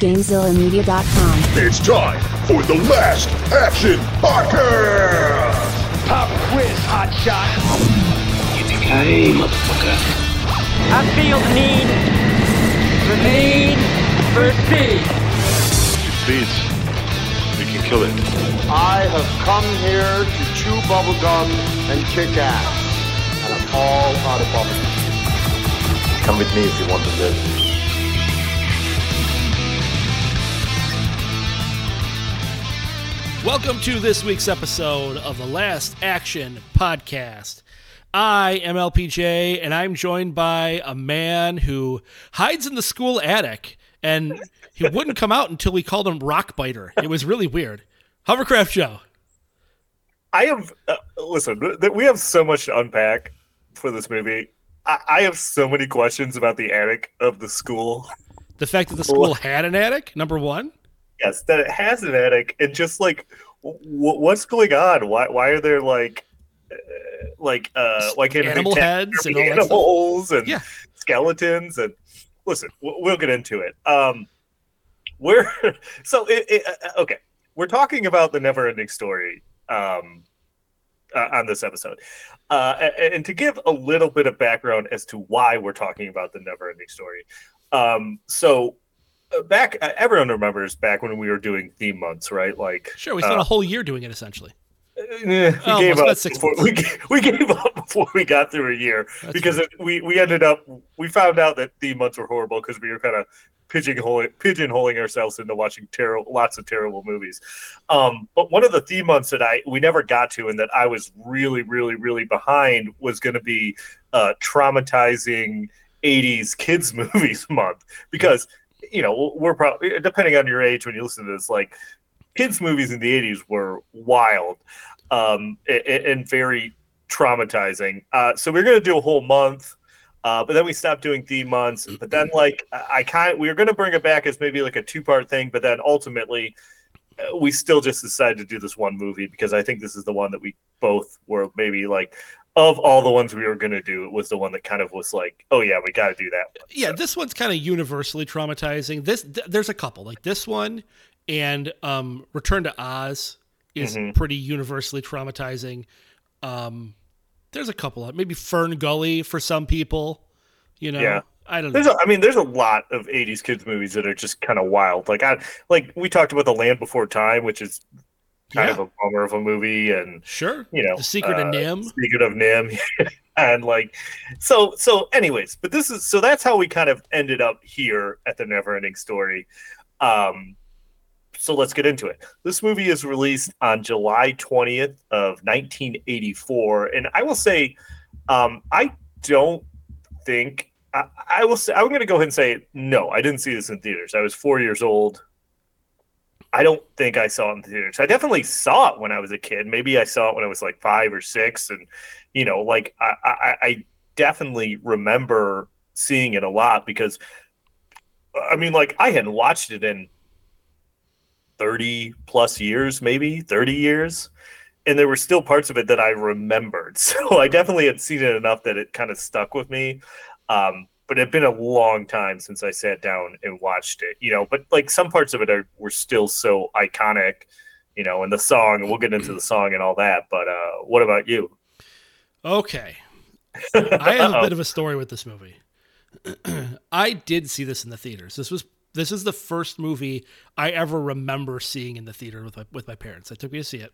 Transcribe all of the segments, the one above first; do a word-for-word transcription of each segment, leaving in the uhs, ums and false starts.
Gamezilla Media dot com. It's time for the Last Action Podcast! Pop quiz, hot shot. Yippee-ki-yay, motherfucker. I feel the need, the need for speed. Speeds, we can kill it. I have come here to chew bubblegum and kick ass. And I'm all out of bubblegum. Come with me if you want to live. Welcome to this week's episode of the Last Action Podcast. I am L P J, and I'm joined by a man who hides in the school attic, and he wouldn't come out until we called him Rockbiter. It was really weird. Hovercraft Joe. I have, uh, listen, th- we have so much to unpack for this movie. I-, I have so many questions about the attic of the school. The fact that the school had an attic, number one. Yes, that it has an attic, and just like, w- what's going on? Why why are there like, uh, like, uh, like animal heads and all animals that and yeah. skeletons? And listen, w- we'll get into it. Um, we're so it, it, uh, okay. We're talking about the Never-Ending Story um, uh, on this episode, uh, and, and to give a little bit of background as to why we're talking about the Never-Ending Story. Um, so. Back, everyone remembers back when we were doing theme months, right? Like, sure, we spent uh, a whole year doing it essentially. We, oh, gave up six before, we, we gave up before we got through a year That's because it, we we ended up we found out that theme months were horrible because we were kind of pigeonholing pigeonholing ourselves into watching terrible lots of terrible movies. Um, but one of the theme months that I we never got to and that I was really really really behind was going to be uh, traumatizing eighties kids movies month because. You know, we're probably depending on your age when you listen to this, like kids' movies in the eighties were wild um, and, and very traumatizing. Uh, so we we're going to do a whole month, uh, but then we stopped doing theme months. But then, like, I kind we were going to bring it back as maybe like a two part thing, but then ultimately uh, we still just decided to do this one movie because I think this is the one that we both were maybe like. Of all the ones we were going to do, it was the one that kind of was like, oh, yeah, we got to do that one. Yeah, so. This one's kind of universally traumatizing. This th- There's a couple. Like this one and um, Return to Oz is mm-hmm. pretty universally traumatizing. Um, there's a couple. Of, maybe Fern Gully for some people. You know, yeah. I don't there's know. A, I mean, there's a lot of eighties kids movies that are just kind of wild. Like, I like we talked about The Land Before Time, which is kind yeah. of a bummer of a movie, and sure, you know, The Secret uh, of Nim, Secret of Nim, and like, so, so, anyways, but this is so that's how we kind of ended up here at the Never-Ending Story. Um, so let's get into it. This movie is released on July twentieth of nineteen eighty-four, and I will say, um, I don't think I, I will say I'm going to go ahead and say no. I didn't see this in theaters. I was four years old. I don't think I saw it in theaters. I definitely saw it when I was a kid. Maybe I saw it when I was like five or six. And, you know, like I, I, I definitely remember seeing it a lot because, I mean, like I hadn't watched it in thirty plus years, maybe thirty years. And there were still parts of it that I remembered. So I definitely had seen it enough that it kind of stuck with me. Um, But it had been a long time since I sat down and watched it, you know. But like some parts of it are were still so iconic, you know. And the song, and we'll get into the song and all that. But uh, what about you? Okay, I have a bit of a story with this movie. I did see this in the theaters. This was this is the first movie I ever remember seeing in the theater with my with my parents. They took me to see it,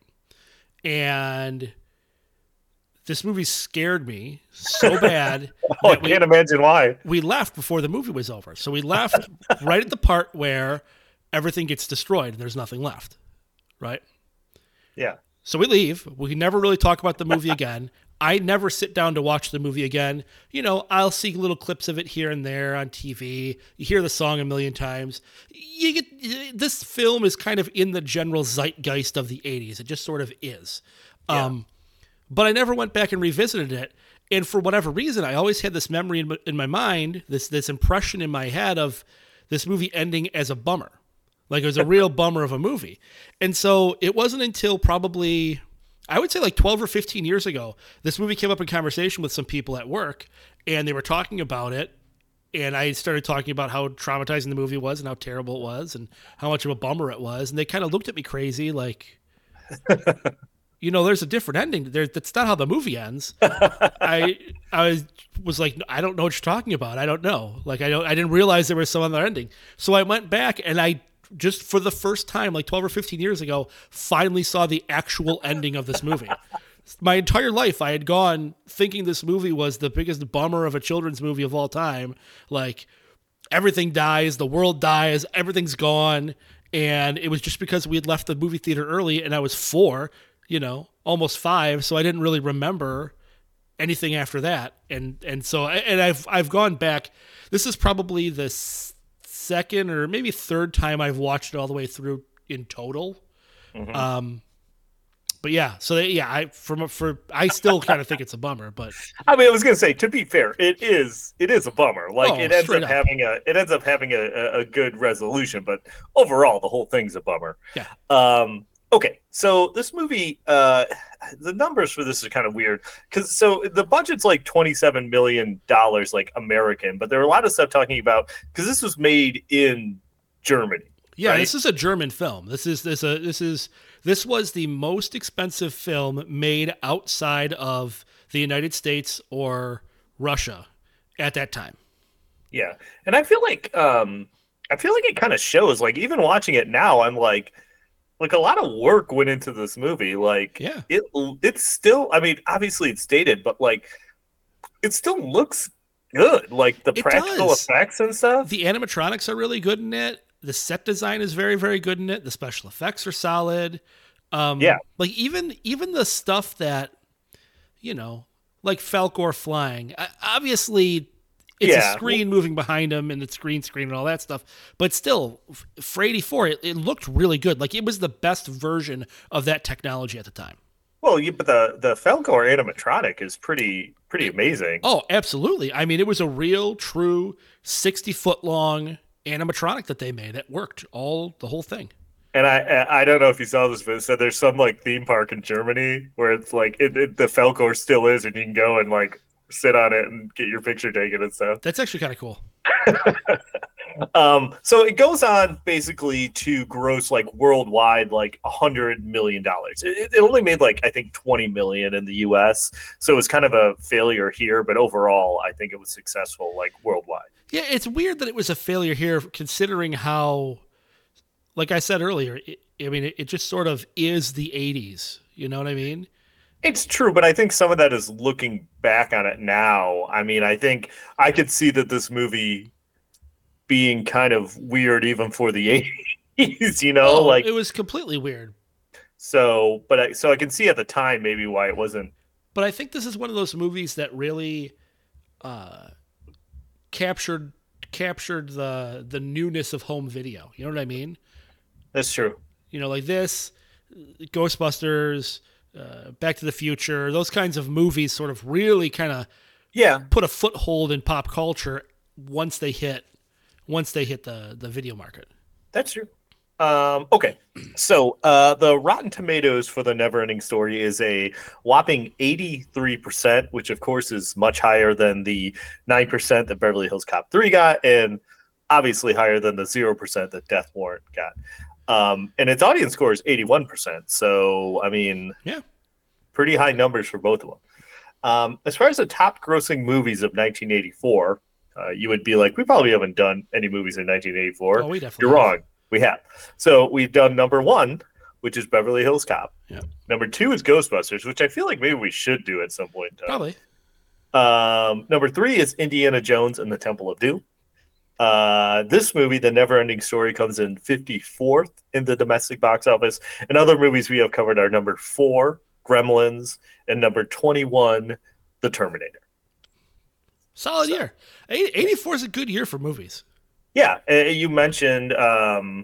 and. This movie scared me so bad. oh, I can't we, imagine why. We left before the movie was over. So we left right at the part where everything gets destroyed and there's nothing left. Right? Yeah. So we leave. We never really talk about the movie again. I never sit down to watch the movie again. You know, I'll see little clips of it here and there on T V. You hear the song a million times. You get this film is kind of in the general zeitgeist of the eighties. It just sort of is. Yeah. Um But I never went back and revisited it. And for whatever reason, I always had this memory in my, in my mind, this this impression in my head of this movie ending as a bummer. Like it was a real bummer of a movie. And so it wasn't until probably, I would say like twelve or fifteen years ago, this movie came up in conversation with some people at work, and they were talking about it. and I started talking about how traumatizing the movie was and how terrible it was and how much of a bummer it was. And they kind of looked at me crazy, like, you know, there's a different ending. There, that's not how the movie ends. I I was like, I don't know what you're talking about. I don't know. Like, I don't. I didn't realize there was some other ending. So I went back and I just for the first time, like twelve or fifteen years ago, finally saw the actual ending of this movie. My entire life, I had gone thinking this movie was the biggest bummer of a children's movie of all time. Like, everything dies, the world dies, everything's gone. And it was just because we had left the movie theater early and I was four, you know, almost five. So I didn't really remember anything after that. And, and so, and I've, I've gone back. This is probably the second or maybe third time I've watched it all the way through in total. Mm-hmm. Um, But yeah, so they, yeah, I from for I still kind of think it's a bummer, but I mean, I was gonna say, to be fair, it is it is a bummer. Like, oh, it ends up, up having a it ends up having a, a, a good resolution, but overall, the whole thing's a bummer. Yeah. Um. Okay, so this movie, uh, the numbers for this are kind of weird because so the budget's like twenty-seven million dollars, like American, but there are a lot of stuff talking about because this was made in Germany. Yeah, right? this is a German film. This is this a this is. This was the most expensive film made outside of the United States or Russia at that time. Yeah. And I feel like um, I feel like it kind of shows, like, even watching it now, I'm like, like a lot of work went into this movie. Like, yeah. it it's still, I mean, obviously it's dated, but like it still looks good. Like the it practical does. effects and stuff. The animatronics are really good in it. The set design is very, very good in it. The special effects are solid. Um, yeah. Like even even the stuff that, you know, like Falkor flying. Obviously, it's yeah. a screen moving behind him and it's green screen and all that stuff. But still, for eighty-four, it, it looked really good. Like it was the best version of that technology at the time. Well, yeah, but the the Falkor animatronic is pretty pretty amazing. Oh, absolutely. I mean, it was a real, true sixty foot long animatronic that they made. It worked all the whole thing. And I I don't know if you saw this, but it said there's some like theme park in Germany where it's like it, it, the Falkor still is, and you can go and like sit on it and get your picture taken and stuff. That's actually kind of cool. um, so it goes on basically to gross like worldwide like a hundred million dollars. It, it only made like I think twenty million in the U S, so it was kind of a failure here. But overall, I think it was successful like worldwide. Yeah, it's weird that it was a failure here, considering how, like I said earlier, it, I mean, it, it just sort of is the eighties. You know what I mean? It's true, but I think some of that is looking back on it now. I mean, I think I could see that this movie being kind of weird even for the eighties, you know? Oh, like it was completely weird. So, but I, so I can see at the time maybe why it wasn't. But I think this is one of those movies that really uh, captured captured the the newness of home video. You know what I mean? That's true. You know, like this, Ghostbusters, uh, Back to the Future, those kinds of movies sort of really kind of yeah put a foothold in pop culture once they hit once they hit the the video market. That's true. Um, okay, so uh, the Rotten Tomatoes for The Neverending Story is a whopping eighty-three percent, which of course is much higher than the nine percent that Beverly Hills Cop three got, and obviously higher than the zero percent that Death Warrant got. Um, and its audience score is eighty-one percent. So, I mean, yeah, pretty high numbers for both of them. Um, as far as the top grossing movies of nineteen eighty-four, uh, you would be like, we probably haven't done any movies in nineteen eighty-four. Oh, we definitely You're have. wrong. We have. So we've done number one, which is Beverly Hills Cop. Yeah. Number two is Ghostbusters, which I feel like maybe we should do at some point in time. Probably. Um, number three is Indiana Jones and the Temple of Doom. Uh, this movie, The Neverending Story, comes in fifty-fourth in the domestic box office. And other movies we have covered are number four, Gremlins, and number twenty-one, The Terminator. Solid So. year. eighty-four is a good year for movies. Yeah, uh, you mentioned. Um,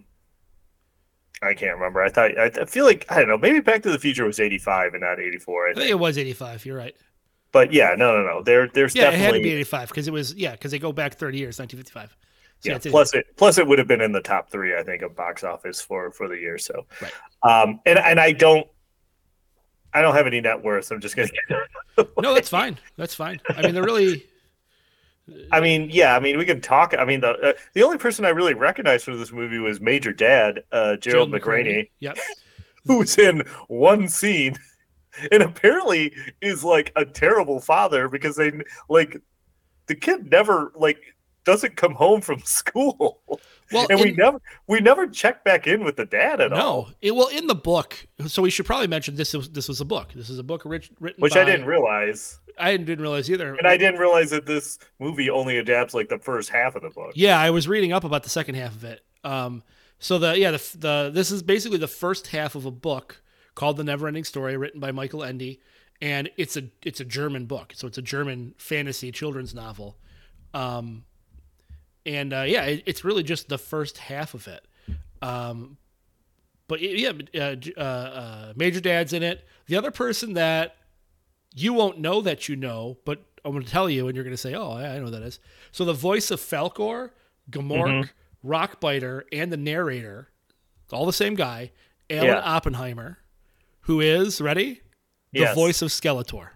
I can't remember. I thought. I, I feel like I don't know. Maybe Back to the Future was eighty-five and not eighty-four. I I think. think it was eighty-five. You're right. But yeah, no, no, no. There, there's Yeah, definitely. it had to be eighty-five because it was yeah because they go back thirty years, nineteen fifty-five. So Yeah. it's Plus it. Plus it would have been in the top three, I think, of box office for for the year. So. Right. Um. And and I don't. I don't have any net worth. So I'm just gonna. No, that's fine. That's fine. I mean, they're really I mean, yeah, I mean, we can talk. I mean, the uh, the only person I really recognized from this movie was Major Dad, uh, Gerald, Gerald McRaney, yep. who's in one scene and apparently is like a terrible father because they like the kid never like doesn't come home from school. Well, and in, we never we never check back in with the dad at no, all. No, it, well, in the book, so we should probably mention this was this was a book. This is a book written, written which by, I didn't realize. I didn't realize either, and I didn't realize that this movie only adapts like the first half of the book. Yeah, I was reading up about the second half of it. Um, so the yeah the the this is basically the first half of a book called The Neverending Story, written by Michael Ende, and it's a it's a German book, so it's a German fantasy children's novel. Um, And uh, yeah, it, it's really just the first half of it. Um, but yeah, uh, uh, uh, Major Dad's in it. The other person that you won't know that you know, but I'm going to tell you, and you're going to say, "Oh, I know who that is." So the voice of Falkor, Gamork, mm-hmm. Rockbiter, and the narrator, all the same guy, Alan yeah. Oppenheimer, who is ready, the yes. voice of Skeletor.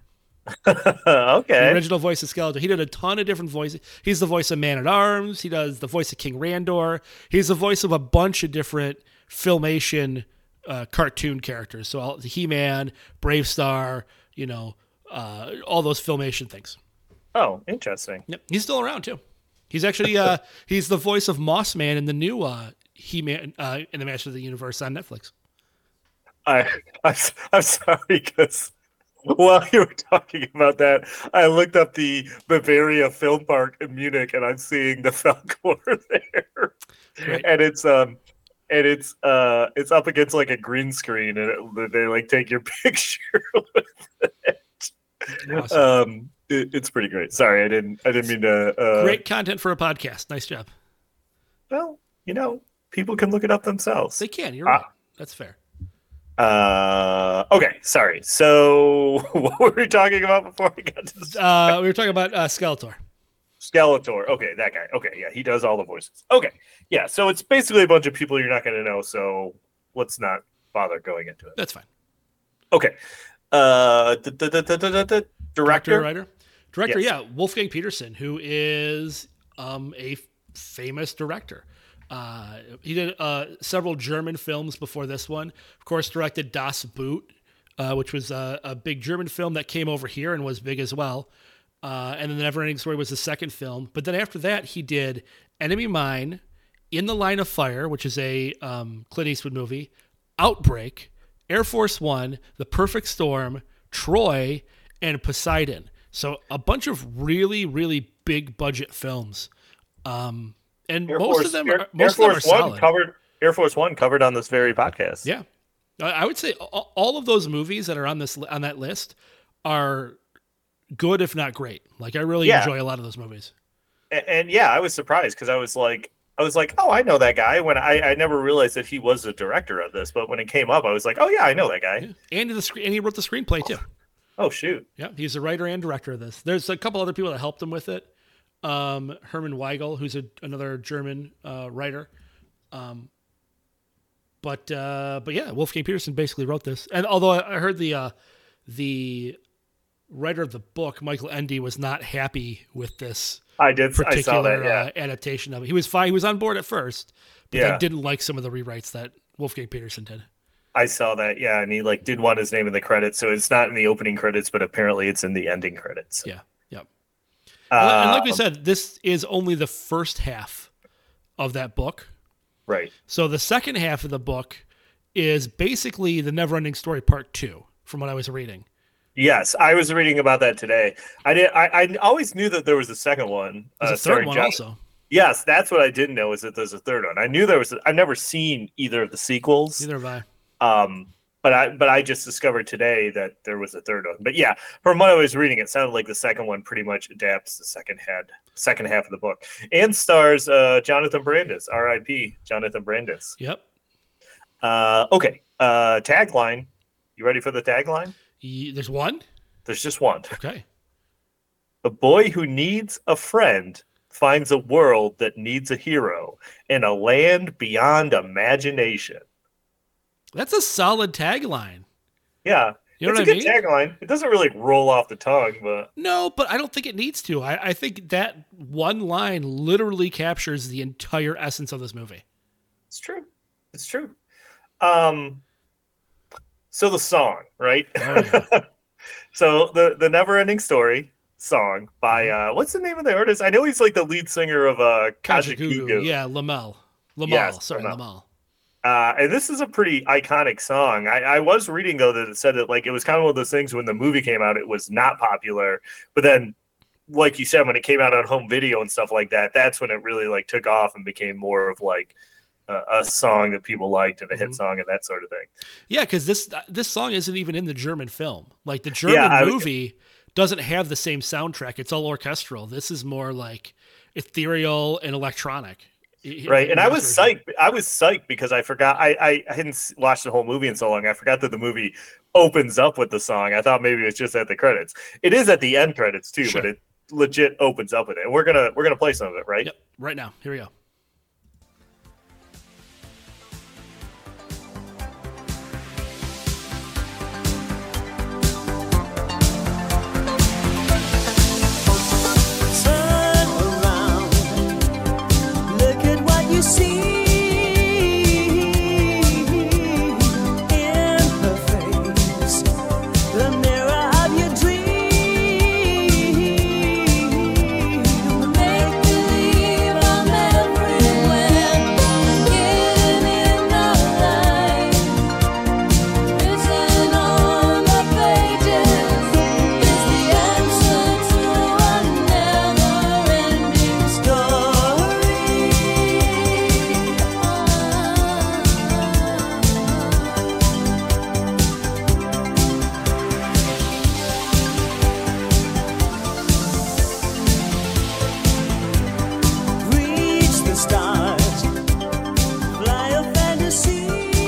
Okay. The original voice of Skeletor. He did a ton of different voices. He's the voice of Man-at-Arms. He does the voice of King Randor. He's the voice of a bunch of different Filmation uh, cartoon characters. So all, He-Man, Brave Star, you know, uh, all those Filmation things. Oh, interesting. Yep. He's still around too. He's actually uh, he's the voice of Moss Man in the new uh, He-Man uh, in the Master of the Universe on Netflix. I I'm, I'm sorry because. While you were talking about that, I looked up the Bavaria Film Park in Munich, and I'm seeing the Falkor there, right. and it's um, and it's uh, it's up against like a green screen, and it, they like take your picture with it. Awesome. Um, it, it's pretty great. Sorry, I didn't, I didn't mean to. Uh, great content for a podcast. Nice job. Well, you know, people can look it up themselves. They can. You're right. Uh, That's fair. Uh, okay, sorry. So, what were we talking about before we got to this? Uh, we were talking about uh, Skeletor. Skeletor. Okay, that guy. Okay, yeah, he does all the voices. Okay, yeah, so it's basically a bunch of people you're not going to know, so let's not bother going into it. That's fine. Okay. Uh, the, the, the, the, the, the director? Writer? Director, yes. yeah, Wolfgang Petersen, who is um, a famous director. Uh, he did uh, several German films before this one. Of course, directed Das Boot, uh, which was a, a big German film that came over here and was big as well. Uh, and then The Neverending Story was the second film. But then after that, he did Enemy Mine, In the Line of Fire, which is a um, Clint Eastwood movie, Outbreak, Air Force One, The Perfect Storm, Troy, and Poseidon. So a bunch of really, really big budget films. Um, And Air most Force, of them Air, are, most Air of them Force are One solid. covered. Air Force One covered on this very podcast. Yeah, I would say all of those movies that are on this on that list are good, if not great. Like I really yeah. enjoy a lot of those movies. And, and yeah, I was surprised because I was like, I was like, oh, I know that guy. When I, I never realized that he was the director of this, but when it came up, I was like, oh yeah, I know that guy. Yeah. And the screen, and he wrote the screenplay too. Oh shoot. Yeah, he's the writer and director of this. There's a couple other people that helped him with it. Um, Herman Weigel, who's a, another German uh, writer. Um, but uh, but yeah, Wolfgang Petersen basically wrote this. And although I, I heard the uh, the writer of the book, Michael Ende, was not happy with this I did, particular I saw that, yeah. uh, adaptation of it. He was fine. He was on board at first, but yeah. then didn't like some of the rewrites that Wolfgang Petersen did. I saw that, yeah, and he like did want his name in the credits, so it's not in the opening credits, but apparently it's in the ending credits. Yeah. Yep. Uh, and like we said, this is only the first half of that book. Right. So the second half of the book is basically the Neverending Story Part Two, from what I was reading. Yes, I was reading about that today. I did. I, I always knew that there was a second one. There's uh, a third one John. also. Yes, that's what I didn't know is that there's a third one. I knew there was. A, I've never seen either of the sequels. Neither have I. Um, but I but I just discovered today that there was a third one. But yeah, from what I was reading, it sounded like the second one pretty much adapts the second head, second half of the book, and stars uh, Jonathan Brandis, R I P Jonathan Brandis. Yep. Uh, okay. Uh, tagline. You ready for the tagline? Y- There's one. There's just one. Okay. A boy who needs a friend finds a world that needs a hero in a land beyond imagination. That's a solid tagline. Yeah. You know it's what I a mean? good tagline. It doesn't really roll off the tongue, but No, but I don't think it needs to. I, I think that one line literally captures the entire essence of this movie. it's true. It's true. Um, so the song, right? Oh, yeah. So the the Never Ending Story song by uh, what's the name of the artist? I know he's like the lead singer of uh, Kajagoogoo. Kajagoogoo. Yeah, Lamel. Lamal. Yes, Sorry, Lamal. Lamal. Uh, and this is a pretty iconic song. I, I was reading though that it said that like it was kind of one of those things when the movie came out, it was not popular, but then, like you said, when it came out on home video and stuff like that, that's when it really like took off and became more of like a, a song that people liked and a hit Mhm. song and that sort of thing. Yeah, because this this song isn't even in the German film. Like the German Yeah, I would- movie doesn't have the same soundtrack. It's all orchestral. This is more like ethereal and electronic. Right, and I was Version. psyched. I was psyched because I forgot. I, I I hadn't s- watched the whole movie in so long. I forgot that the movie opens up with the song. I thought maybe it was just at the credits. It is at the end credits too, Sure. but it legit opens up with it. And we're gonna we're gonna play some of it, right? Yep, right now. Here we go. Turn around, look at what you see in her face, the mirror of your dream. Make believe I'm everywhere, getting in the light, written on the pages is the answer to a never-ending story. Reach the stars, fly a fantasy.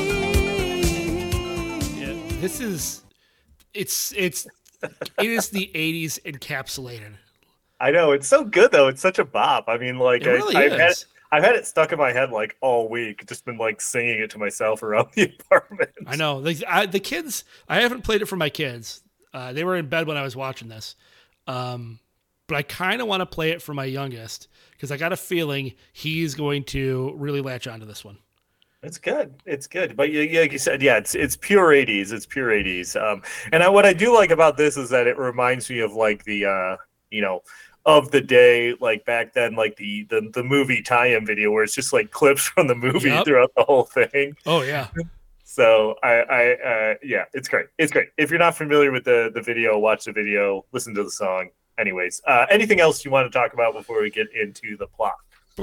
Yeah, this is it's it's it is the eighties encapsulated. I know it's so good though. It's such a bop. I mean, like It really I, I've had is. I've had it stuck in my head like all week. Just been like singing it to myself around the apartment. I know. Like I, the kids, I haven't played it for my kids. Uh, they were in bed when I was watching this. Um, but I kind of want to play it for my youngest because I got a feeling he's going to really latch onto this one. It's good. It's good. But yeah, yeah, like you said, yeah, it's it's pure eighties. It's pure eighties. Um, and I, what I do like about this is that it reminds me of like the uh, you know, of the day, like back then, like the the, the movie tie-in video where it's just like clips from the movie Yep. throughout the whole thing. Oh yeah. So I, I uh, yeah, it's great. It's great. If you're not familiar with the the video, watch the video, listen to the song. Anyways, uh, anything else you want to talk about before we get into the plot?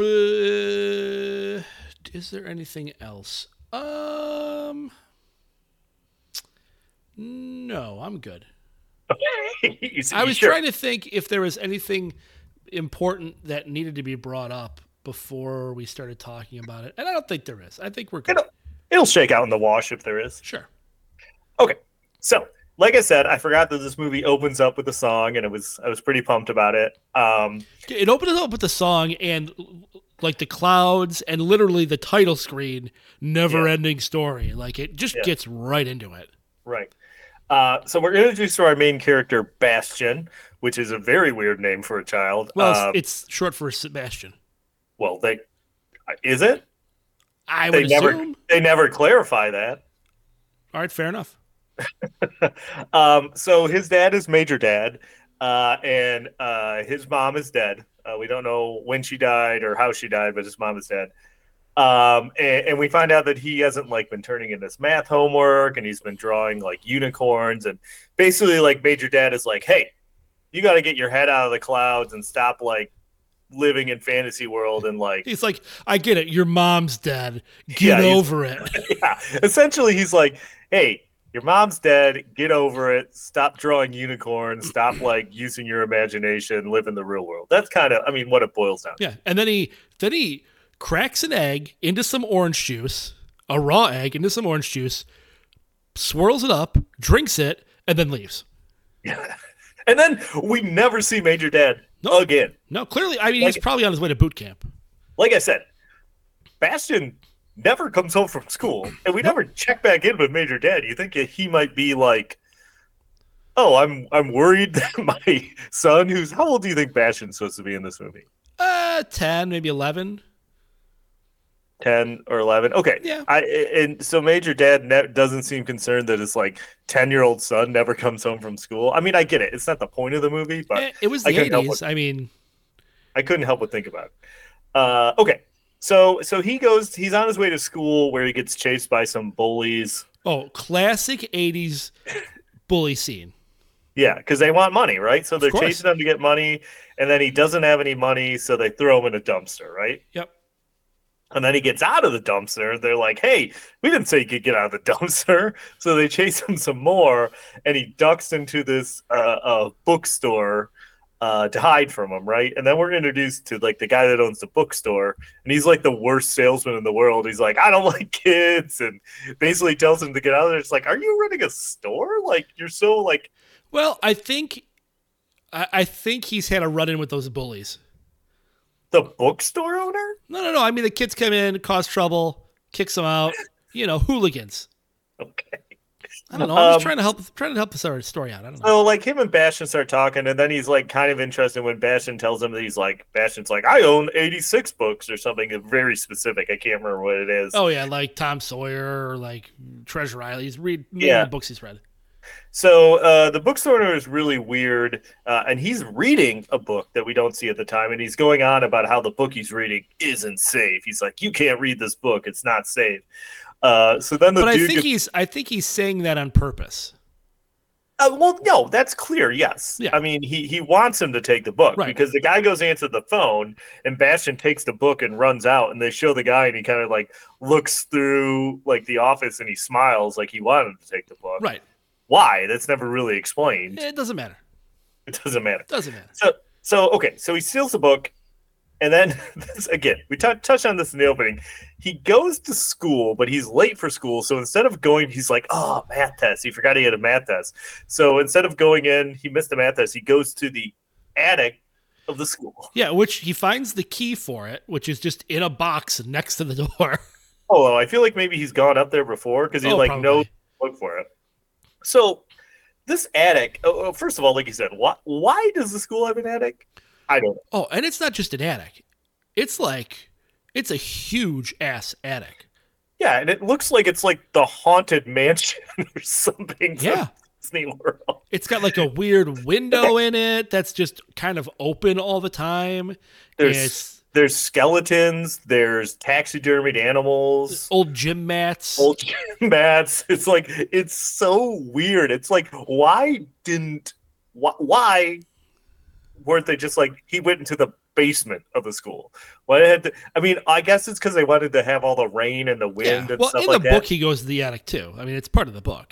Uh, is there anything else? Um, no, I'm good. You see- I was sure? trying to think if there was anything important that needed to be brought up before we started talking about it, and I don't think there is. I think we're good. It'll, it'll shake out in the wash if there is. Sure. Okay, so like I said, I forgot that this movie opens up with a song, and it was I was pretty pumped about it. Um, It opens up with the song and like the clouds and literally the title screen, never-ending story. Like it just Yeah. gets right into it. right. Uh, so we're introduced to our main character, Bastion, which is a very weird name for a child. Well, Um, it's, it's short for Sebastian. well, they is it? I They would never assume. they never clarify that. All right, fair enough. um, so his dad is Major Dad, uh, and uh, his mom is dead. Uh, we don't know when she died or how she died, but his mom is dead. Um, and, and we find out that he hasn't like been turning in his math homework, and he's been drawing like unicorns, and basically like Major Dad is like, "Hey, you got to get your head out of the clouds and stop like living in fantasy world and like." He's like, I get it. Your mom's dead. Get Yeah, he's- over it. Yeah, essentially he's like, "Hey, your mom's dead. Get over it. Stop drawing unicorns. Stop like using your imagination. Live in the real world." That's kind of, I mean, what it boils down to. Yeah, and then he then he cracks an egg into some orange juice, a raw egg into some orange juice, swirls it up, drinks it, and then leaves. And then we never see Major Dad No. again. No, clearly, I mean, he's Like- probably on his way to boot camp. Like I said, Bastion never comes home from school, and we never check back in with Major Dad. You think he might be like oh, I'm I'm worried that my son, who's how old do you think Bastion's supposed to be in this movie? Uh, ten, maybe eleven. ten or eleven. Okay. Yeah. I and so Major Dad ne- doesn't seem concerned that his like ten year old son never comes home from school. I mean, I get it. It's not the point of the movie, but Eh, it was I the couldn't help eighties. but- I mean, I couldn't help but think about it. Uh, okay. So so he goes. He's on his way to school where he gets chased by some bullies. oh, classic eighties bully scene. Yeah, because they want money, right? So they're course. chasing him to get money, and then he doesn't have any money, so they throw him in a dumpster, right? Yep. And then he gets out of the dumpster. They're like, hey, we didn't say you could get out of the dumpster. So they chase him some more, and he ducks into this uh, uh, bookstore uh, to hide from him, right? And then we're introduced to like the guy that owns the bookstore, and he's like the worst salesman in the world. He's like, I don't like kids, and basically tells him to get out of there. It's like, are you running a store? Like, you're so like... Well, I think, I, I think he's had a run in with those bullies. The bookstore owner? No, no, no. I mean, the kids come in, cause trouble, kicks them out. You know, hooligans. Okay. I don't know. I'm Um, just trying to help, trying to help the story- story out. I don't know. So, like, him and Bastion start talking, and then he's, like, kind of interested when Bastion tells him that he's, like, Bastion's like, I own eighty-six books or something very specific. I can't remember what it is. Oh yeah, like Tom Sawyer or like Treasure Island. He's read many Yeah. of the books he's read. So, uh, the bookstore owner is really weird, uh, and he's reading a book that we don't see at the time, and he's going on about how the book he's reading isn't safe. He's like, you can't read this book. It's not safe. Uh, so then the But I dude think gets- he's, I think he's saying that on purpose. Uh, well, no, that's clear. Yes, Yeah. I mean he he wants him to take the book Right. because the guy goes to answer the phone, and Bastion takes the book and runs out, and they show the guy, and he kind of like looks through like the office, and he smiles like he wanted him to take the book. Right. Why? That's never really explained. It doesn't matter. It doesn't matter. Doesn't matter. So so okay, so he steals the book, and then this, again we t- touched on this in the opening. He goes to school, but he's late for school. So instead of going, he's like, "Oh, math test." He forgot he had a math test. So instead of going in, he missed the math test. He goes to the attic of the school. Yeah, which he finds the key for it, which is just in a box next to the door. Oh, I feel like maybe he's gone up there before because he Oh, like probably. knows to look for it. So this attic. Oh, oh, first of all, like you said, why why does the school have an attic? I don't know. Oh, and it's not just an attic. It's like it's a huge ass attic. Yeah, and it looks like it's like the haunted mansion or something. from Yeah. Disney World. It's got like a weird window in it that's just kind of open all the time. There's It's there's skeletons. There's taxidermied animals. old gym mats. Old gym mats. It's like it's so weird. It's like why didn't why, why weren't they just like he went into the basement of the school? Why had to, I mean, I guess it's because they wanted to have all the rain and the wind Yeah. and Well, stuff in like the that. book, he goes to the attic too. I mean, it's part of the book.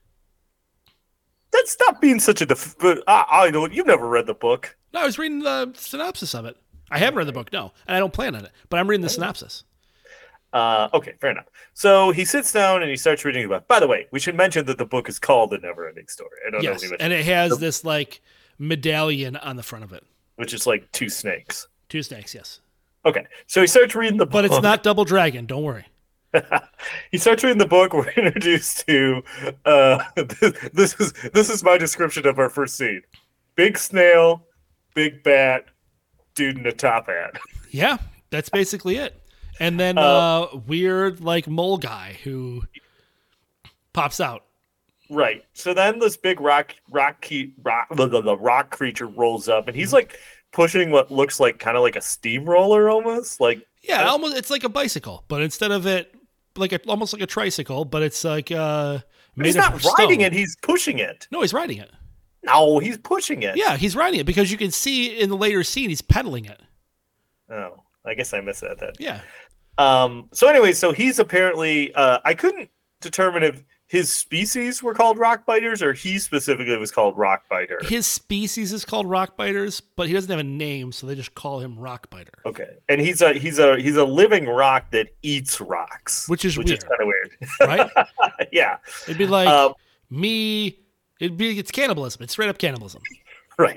That's not being such a. Def- but I, I don't. You've never read the book. No, I was reading the synopsis of it. I haven't read the book, no, and I don't plan on it. But I'm reading the synopsis. Uh, okay, fair enough. So he sits down and he starts reading about. By the way, we should mention that the book is called The Never-Ending Story. I don't know Yes, if we mentioned, and it has this like medallion on the front of it. which is like two snakes. Two snakes, yes, Okay, so he starts reading the book. but it's not double dragon. Don't worry. He starts reading the book. We're introduced to. Uh, this, this is this is my description of our first scene: big snail, big bat, dude in a top hat. Yeah, that's basically it. And then Uh, uh, weird like mole guy who pops out. Right. So then this big rock, rock, key, rock, the, the, the rock creature rolls up, and he's like pushing what looks like kind of like a steamroller, almost like. Yeah, almost. It's like a bicycle, but instead of it, like a, almost like a tricycle, but it's like uh, made He's of not riding stone. it; he's pushing it. No, he's riding it. No, he's pushing it. Yeah, he's riding it because you can see in the later scene he's pedaling it. Oh, I guess I missed that then. Yeah. Um. So anyway, so he's apparently. Uh, I couldn't determine if his species were called rock biters or he specifically was called rock biter. His species is called rock biters, but he doesn't have a name, so they just call him rock biter. Okay, and he's a he's a he's a living rock that eats rocks, Which is which weird. is kind of weird, Right? yeah. It'd be like Um, me. It'd be it's cannibalism. It's straight up cannibalism. Right.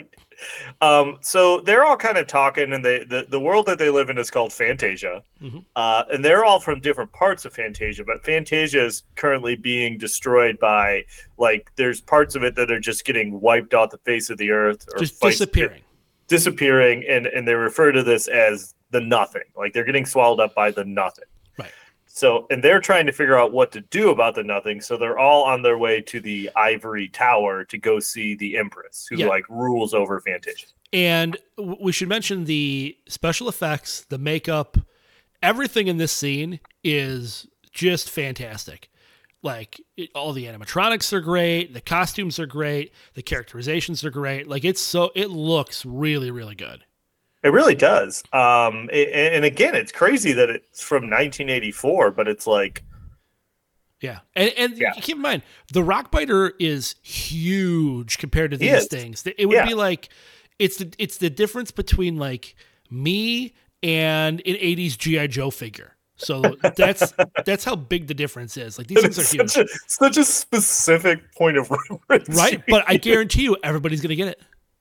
Um, so they're all kind of talking, and they, the the world that they live in is called Fantasia, Mm-hmm. uh, and they're all from different parts of Fantasia. But Fantasia is currently being destroyed by like there's parts of it that are just getting wiped off the face of the earth, or Just vice- disappearing. disappearing, and and they refer to this as the nothing. Like they're getting swallowed up by the nothing. Right. So, and they're trying to figure out what to do about the nothing. So they're all on their way to the Ivory Tower to go see the Empress, who Yeah. like rules over Fantasia. And w- we should mention the special effects, the makeup, everything in this scene is just fantastic. Like it, all the animatronics are great, the costumes are great, the characterizations are great. Like it's so it looks really, really good. It really does. Um, a- and again, it's crazy that it's from nineteen eighty-four, but it's like, Yeah, and and Yeah. keep in mind the Rockbiter is huge compared to He these is. things. It would Yeah. be like it's the it's the difference between like me and an eighties G I Joe figure. So that's that's how big the difference is. Like these things it's are huge, such a, such a specific point of reference. right? But I guarantee you, everybody's gonna get it.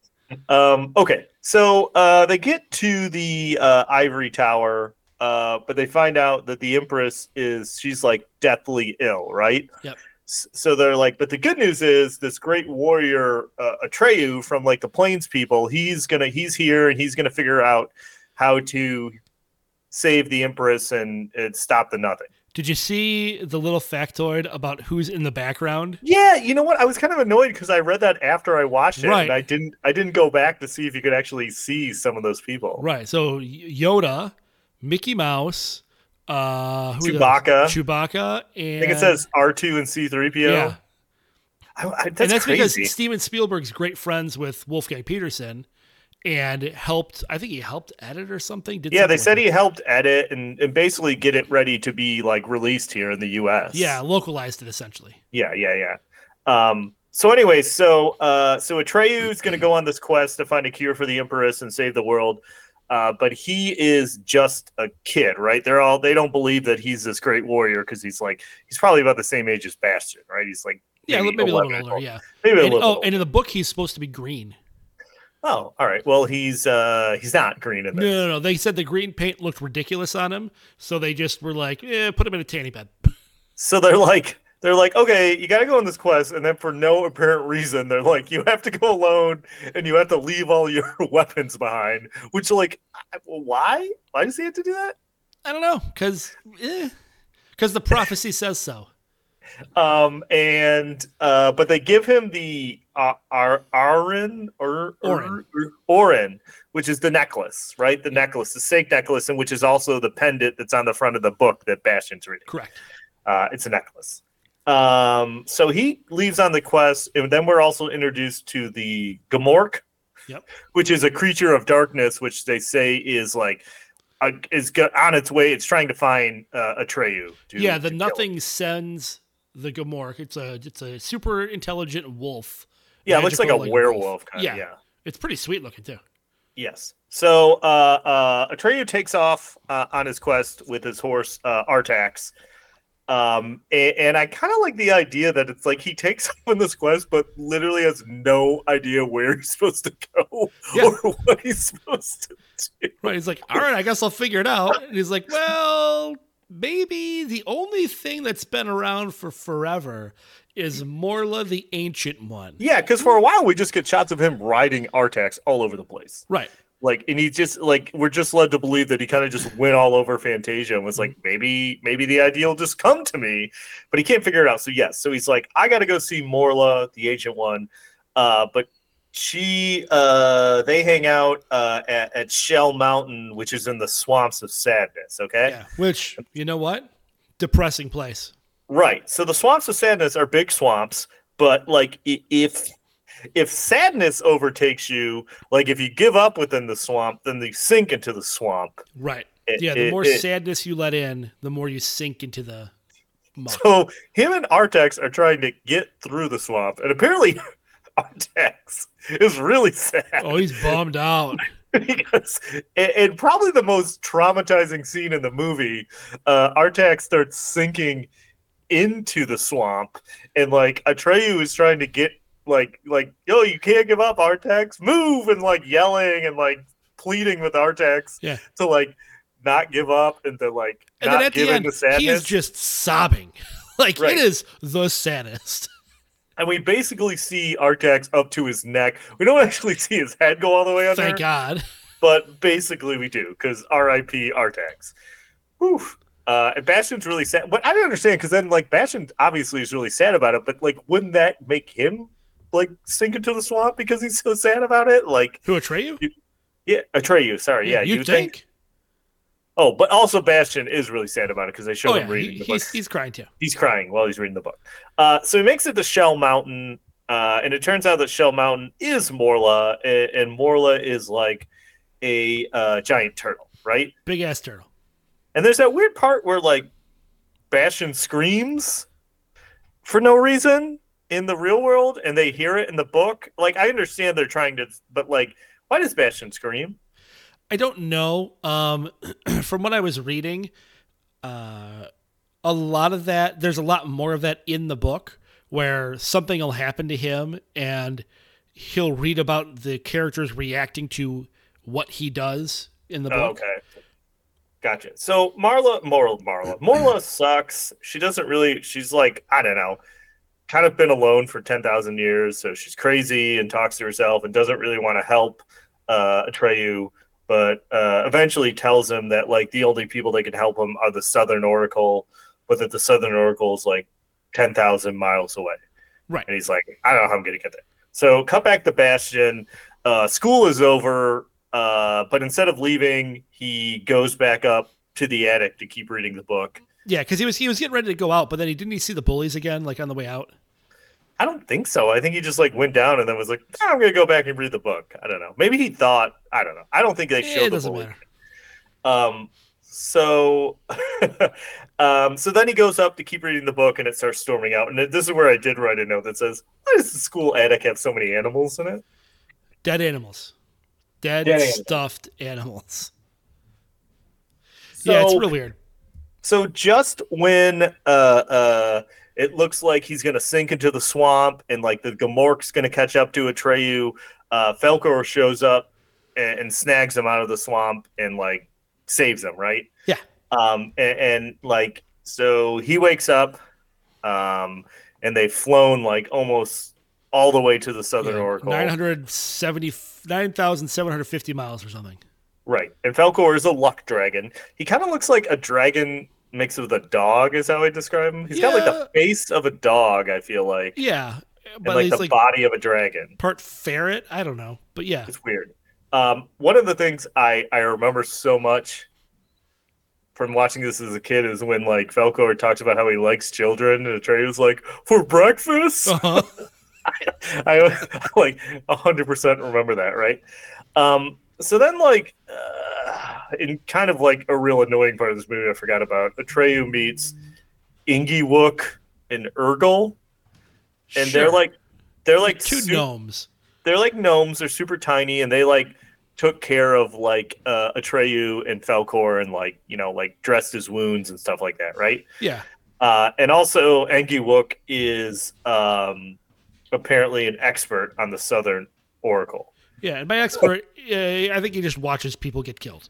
Um, okay, so uh, they get to the uh, Ivory Tower, uh, but they find out that the Empress is she's like deathly ill, right? Yep. S- So they're like, but the good news is this great warrior uh, Atreyu from like the Plains people, he's gonna he's here and he's gonna figure out how to save the Empress and, and stop the nothing. Did you see the little factoid about who's in the background? Yeah, you know what? I was kind of annoyed because I read that after I watched it, Right. and I didn't I didn't go back to see if you could actually see some of those people. Right. So Y- Yoda, Mickey Mouse, uh, who Chewbacca. Chewbacca, and I think it says R two and C three P O. yeah. I, I, that's, and that's crazy. because Steven Spielberg's great friends with Wolfgang Peterson, and helped. I think he helped edit or something. Did Yeah, they something said like he helped edit and, and basically get it ready to be like released here in the U S. that. Yeah, localized it essentially. yeah, yeah, yeah. Um, so anyway, so uh, so Atreyu is going to go on this quest to find a cure for the Empress and save the world. Uh, but he is just a kid, right? They're all they don't believe that he's this great warrior because he's like he's probably about the same age as Bastion, right? He's like Yeah, maybe, maybe a little bit eleven, older. Yeah. maybe a And, little. oh, bit and in the book, he's supposed to be green. Oh, all right. Well, he's uh he's not green in No, this. no, no. They said the green paint looked ridiculous on him, so they just were like, "Yeah, put him in a tanny bed." So they're like they're like, okay, you got to go on this quest, and then for no apparent reason, they're like, you have to go alone, and you have to leave all your weapons behind. Which, like, I- well, why? Why does he have to do that? I don't know, because because the prophecy says so. Um, and uh, but they give him the uh, Ar- Arin or Orin. Orin, which is the necklace, right? The necklace, the snake necklace, and which is also the pendant that's on the front of the book that Bastion's reading. Correct. Uh, it's a necklace. Um, so he leaves on the quest, and then we're also introduced to the Gamork, Yep. which is a creature of darkness, which they say is like uh, is go- on its way. It's trying to find uh, Atreyu. To, Yeah, the to kill him. nothing sends the Gamork. It's a it's a super intelligent wolf. Yeah, it looks like a Magical, werewolf kind Yeah. of. Yeah. It's pretty sweet looking too. Yes. So uh, uh, Atreyu takes off uh, on his quest with his horse uh, Artax. Um, and, and I kind of like the idea that it's like he takes off on this quest, but literally has no idea where he's supposed to go Yeah. or what he's supposed to do. Right. He's like, all right, I guess I'll figure it out. And he's like, well, maybe the only thing that's been around for forever is Morla the Ancient One. Yeah, because for a while we just get shots of him riding Artax all over the place. Right. Like, and he just like we're just led to believe that he kind of just went all over Fantasia and was like, maybe, maybe the idea will just come to me, but he can't figure it out. So yes, so he's like, I got to go see Morla, the Ancient One, uh, but she, uh, they hang out uh, at, at Shell Mountain, which is in the Swamps of Sadness. Okay, Yeah. Which, you know what? Depressing place. right. So the Swamps of Sadness are big swamps, but like i- if if sadness overtakes you, like if you give up within the swamp, then you sink into the swamp. Right. It- yeah. The it- more it- sadness you let in, the more you sink into the muck. So him and Artax are trying to get through the swamp, and apparently Artax is really sad. Oh, he's bummed out. because and, and probably the most traumatizing scene in the movie, uh, Artax starts sinking into the swamp, and like Atreyu is trying to get like like yo, you can't give up, Artax, move, and like yelling and like pleading with Artax Yeah. to like not give up and to like And not then at give the in end, to sadness. he is just sobbing. Like, Right. it is the saddest. And we basically see Artax up to his neck. We don't actually see his head go all the way under. Thank God. But basically we do, because R I P Artax. Whew. Uh, and Bastion's really sad. But I don't understand, because then, like, Bastion obviously is really sad about it, but, like, wouldn't that make him, like, sink into the swamp because he's so sad about it? Like, Who, Atreyu? you, yeah, Atreyu, sorry. Yeah, you you think? think? Oh, but also Bastion is really sad about it because they show Oh, him yeah. reading He, the book. he's, he's crying too. He's crying while he's reading the book. Uh, so he makes it to Shell Mountain, uh, and it turns out that Shell Mountain is Morla, and, and Morla is like a uh, giant turtle, right? Big ass turtle. And there's that weird part where like Bastion screams for no reason in the real world, and they hear it in the book. Like, I understand they're trying to, but like, why does Bastion scream? I don't know. Um, from what I was reading, uh, a lot of that, there's a lot more of that in the book where something will happen to him and he'll read about the characters reacting to what he does in the book. Oh, okay. Gotcha. So Marla, Morla, Marla, Morla sucks. She doesn't really, she's like, I don't know, kind of been alone for ten thousand years. So she's crazy and talks to herself and doesn't really want to help uh, Atreyu, but uh, eventually tells him that like the only people that can help him are the Southern Oracle, but that the Southern Oracle is like ten thousand miles away. Right. And he's like, I don't know how I'm going to get there. So cut back to Bastion. Uh, school is over. Uh, but instead of leaving, he goes back up to the attic to keep reading the book. Yeah, because he was he was getting ready to go out, but then he didn't he see the bullies again, like on the way out. I don't think so. I think he just like went down and then was like, "Ah, I'm gonna go back and read the book. I don't know. Maybe he thought. I don't know. I don't think they Eh, showed it the doesn't bully. matter. Um. So, um. So then he goes up to keep reading the book, and it starts storming out. And this is where I did write a note that says, "Why does the school attic have so many animals in it?" Dead animals. Dead, Dead animals. stuffed animals. So, yeah, it's real weird. So just when uh uh it looks like he's gonna sink into the swamp and like the Gamork's gonna catch up to Atreyu, uh Falkor shows up and, and snags him out of the swamp and like saves him, right? Yeah. Um and, and like so he wakes up um and they've flown like almost all the way to the Southern Yeah, Oracle. nine hundred seventy nine thousand seven hundred fifty miles or something. Right. And Falkor is a luck dragon. He kind of looks like a dragon mixed with a dog is how I describe him. He's got like Yeah. the face of a dog, I feel like. Yeah, And but like he's the like body of a dragon. part ferret. I don't know, but yeah, It's weird. Um, one of the things I, I remember so much from watching this as a kid is when like Falkor talks about how he likes children and Atreyu's like, for breakfast? uh-huh. I, I like one hundred percent remember that, right? Um, so then, like, uh, in kind of like a real annoying part of this movie I forgot about, Atreyu meets Ingiwook and Urgle, and Sure. they're like, they're like two su- gnomes. They're like gnomes. They're super tiny, and they like took care of like uh, Atreyu and Falkor, and like you know, like dressed his wounds and stuff like that, right? Yeah, Uh, and also, Engiwook is um, apparently an expert on the Southern Oracle. yeah. And by expert, uh, I think he just watches people get killed.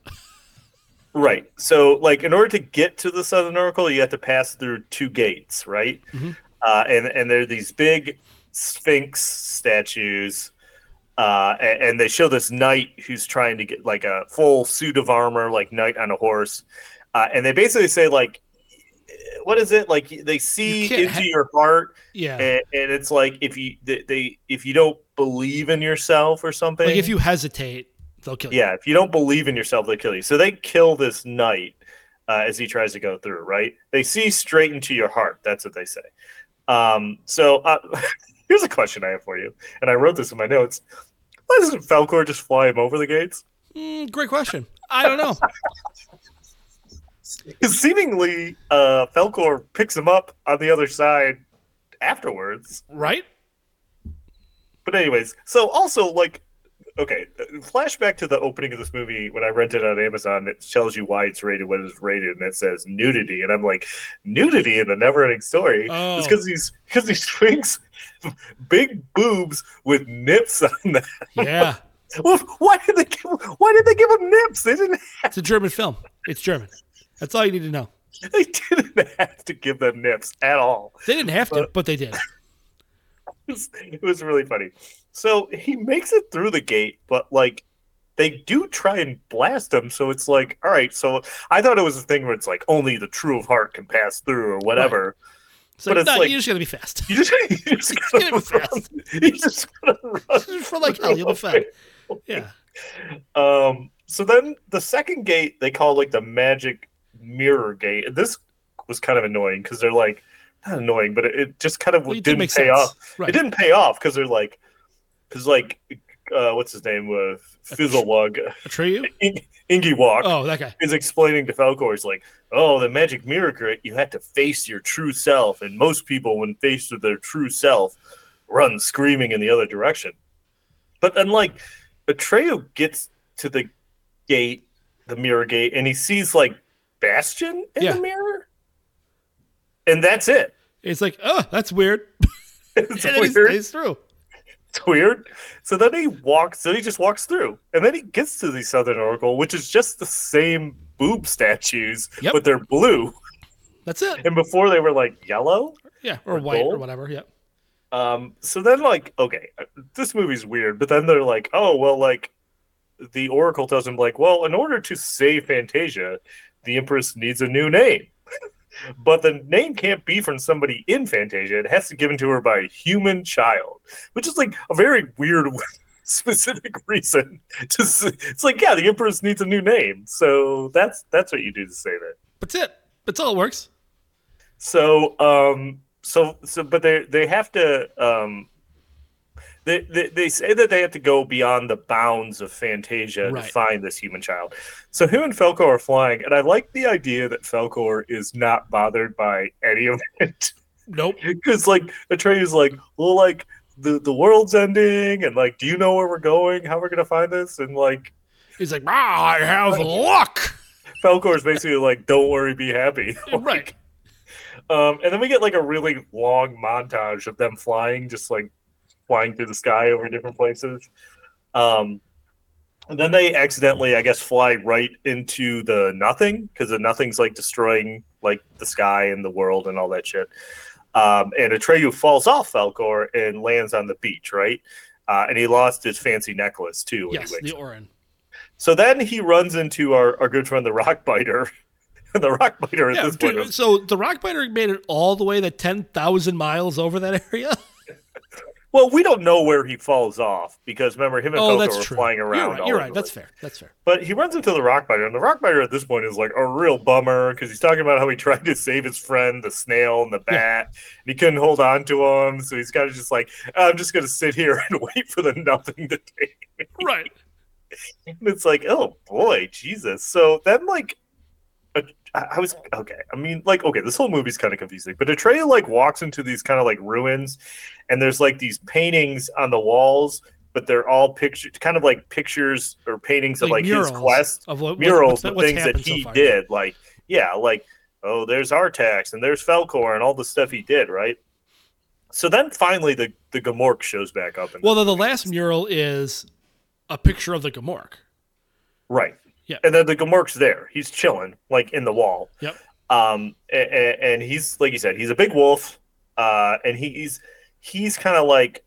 Right. So, like, in order to get to the Southern Oracle, you have to pass through two gates, right? Mhm. Uh, and and they're these big Sphinx statues, uh, and, and they show this knight who's trying to get like a full suit of armor, like knight on a horse, uh, and they basically say like, what is it? Like they see You can't into ha- your heart, Yeah, and, and it's like if you they, they if you don't believe in yourself or something, like if you hesitate, they'll kill you. yeah, if you don't believe in yourself, they kill you. So they kill this knight uh, as he tries to go through, right? They see straight into your heart. That's what they say. Um, so uh, here's a question I have for you, and I wrote this in my notes. Why doesn't Falkor just fly him over the gates? Mm, great question. I don't know. Because seemingly uh, Falkor picks him up on the other side afterwards. Right? But anyways, so also like okay, flashback to the opening of this movie when I rented it on Amazon. It tells you why it's rated what it's rated, and it says nudity, and I'm like, nudity in the Never-Ending Story. Oh. It's because he's because he swings big boobs with nips on them. Yeah. Well, why did they give? Why did they give him nips? They didn't. Have, It's a German film. It's German. That's all you need to know. they didn't have to give them nips at all. They didn't have to, But- but they did. It was, it was really funny. So he makes it through the gate, but like they do try and blast him. So it's like, all right. So I thought it was a thing where it's like only the true of heart can pass through or whatever. So But it's no, like- you just gotta be fast. You just, you just Get gotta it fast. run. You just gotta run. For like hell, you'll be fine. Yeah. Um. So then the second gate they call like the magic mirror gate. And this was kind of annoying because they're like not annoying, but it, it just kind of Well, it did didn't make pay sense. off. Right. It didn't pay off because they're like, because like, uh, what's his name? Uh, Fizzlewug, Atreyu? In- Ingy Walk Oh, that guy. is explaining to Falcor. He's like, oh, the magic mirror gate, you have to face your true self, and most people, when faced with their true self, run screaming in the other direction. But then, like, Atreyu gets to the gate, the mirror gate, and he sees like Bastion in Yeah. the mirror, and that's it. It's like, oh, that's weird. It's And then he weird. stays through. It's weird. So then he walks, so he just walks through. And then he gets to the Southern Oracle, which is just the same boob statues, Yep. but they're blue. That's it. And before they were like yellow. Yeah, or, Or white or gold? whatever. Yeah. Um, so then, like, okay, this movie's weird, but then they're like, oh, well, like, the Oracle tells him, like, well, in order to save Fantasia, the Empress needs a new name. But the name can't be from somebody in Fantasia. It has to be given to her by a human child, which is like a very weird, specific reason. To s- it's like, yeah, the Empress needs a new name, so that's that's what you do to save it. That's it. That's all it works. So, um, so, so, but they they have to. Um, they, they they say that they have to go beyond the bounds of Fantasia Right. to find this human child. So him and Falcor are flying, and I like the idea that Falcor is not bothered by any of it. Nope. Because like Atreyu's like, well, like the the world's ending, and like, do you know where we're going? How we're gonna find this? And like, He's like, ah, I have luck. Falcor's basically like, don't worry, be happy. Right. Um, and then we get like a really long montage of them flying, just like flying through the sky over different places. Um, and then they accidentally, I guess, fly right into the nothing because the nothing's like destroying like the sky and the world and all that shit. Um, and Atreyu falls off Falcor and lands on the beach, right? Uh, and he lost his fancy necklace too. when he Yes, wakes the up. Orin. So then he runs into our, our good friend the Rockbiter. The Rockbiter at Yeah, this point. dude, is- so the Rockbiter made it all the way the ten thousand miles over that area? Well, we don't know where he falls off because remember him and Oh, Falcor that's were true. flying around. You're right. all You're over right. the That's place. fair. That's fair. But he runs into the Rockbiter, and the Rockbiter at this point is like a real bummer because he's talking about how he tried to save his friend, the snail and the bat, and he couldn't hold on to him. So he's kind of just like, I'm just going to sit here and wait for the nothing to take me. Right. And it's like, oh boy, Jesus. So then, like, uh, I I was okay. I mean, like, okay, this whole movie's kind of confusing, but Atreyu like walks into these kind of like ruins, and there's like these paintings on the walls, but they're all pictures, kind of like pictures or paintings of Like like his murals quest, of what- murals, what's- the what's things that happened so he far. did. Like, yeah, like, oh, there's Artax and there's Falcor and all the stuff he did, right? So then finally the the Gamork shows back up. In Well, the, the last mural is a picture of the Gamork. Right. Yeah. And then the Gamork's there. He's chilling, like in the wall. Yep. Um, and, and he's like you said, he's a big wolf. Uh, and he's he's kind of like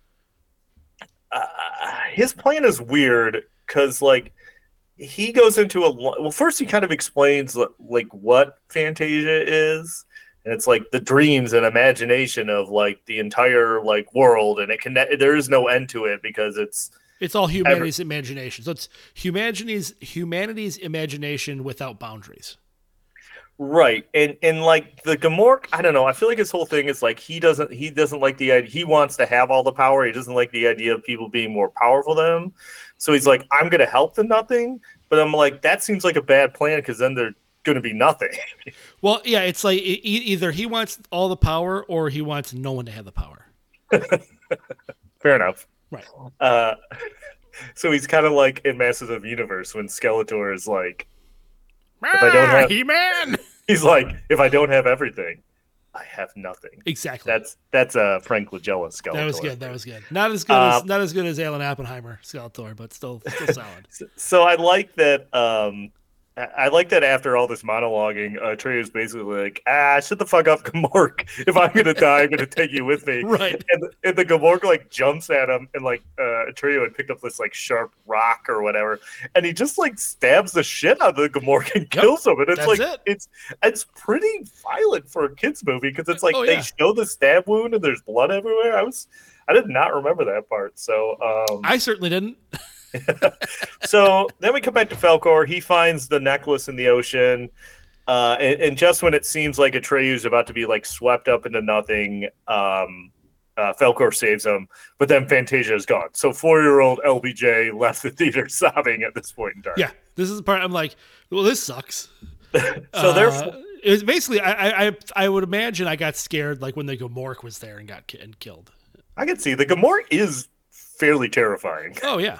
uh, his plan is weird because like he goes into a lo- well. First, he kind of explains like what Fantasia is. And it's like the dreams and imagination of like the entire like world, and it can there is no end to it because it's It's all humanity's imagination. So it's humanity's humanity's imagination without boundaries. right. And and like the Gamork, I don't know. I feel like his whole thing is like he doesn't he doesn't like the idea. He wants to have all the power. He doesn't like the idea of people being more powerful than him. So he's like, I'm gonna help the nothing, but I'm like that seems like a bad plan because then they're gonna be nothing. Well, yeah, it's like e- e- either he wants all the power or he wants no one to have the power. Fair enough. Right. Uh, so he's kind of like in Masters of the Universe when Skeletor is like, if I don't Ah, have, He-Man. he's like, if I don't have everything, I have nothing. Exactly. That's that's a uh, Frank Langella Skeletor. That was good. That was good. Not as good as Um, not as good as Alan Oppenheimer Skeletor, but still still solid. So I like that. Um, I I like that after all this monologuing, uh, Trey is basically like, ah, shut the fuck up, Gamork. If I'm gonna die, I'm gonna take you with me. Right. And, and the Gamork like jumps at him, and like uh, Atreyu had picked up this like sharp rock or whatever, and he just like stabs the shit out of the Gamork and kills him. And it's that's like it. it's it's pretty violent for a kids movie because it's like Oh, they yeah. show the stab wound and there's blood everywhere. I was I did not remember that part. So um, I certainly didn't. so then we come back to Falkor. He finds the necklace in the ocean. Uh, and, and just when it seems like Atreyu's about to be like swept up into nothing, um, uh, Falkor saves him. But then Fantasia is gone. So four-year-old L B J left the theater sobbing at this point in time. Yeah, this is the part I'm like, well, this sucks. so Uh, therefore, it was basically I, I I I would imagine I got scared like when the Gamork was there and got ki- and killed. I can see the Gamork is fairly terrifying. Oh yeah,